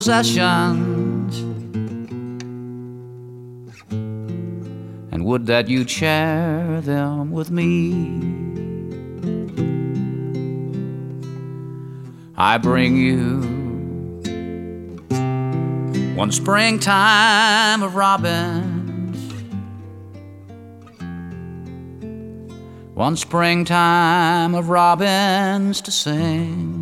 possessions, and would that you'd share them with me. I bring you one springtime of robins, one springtime of robins to sing.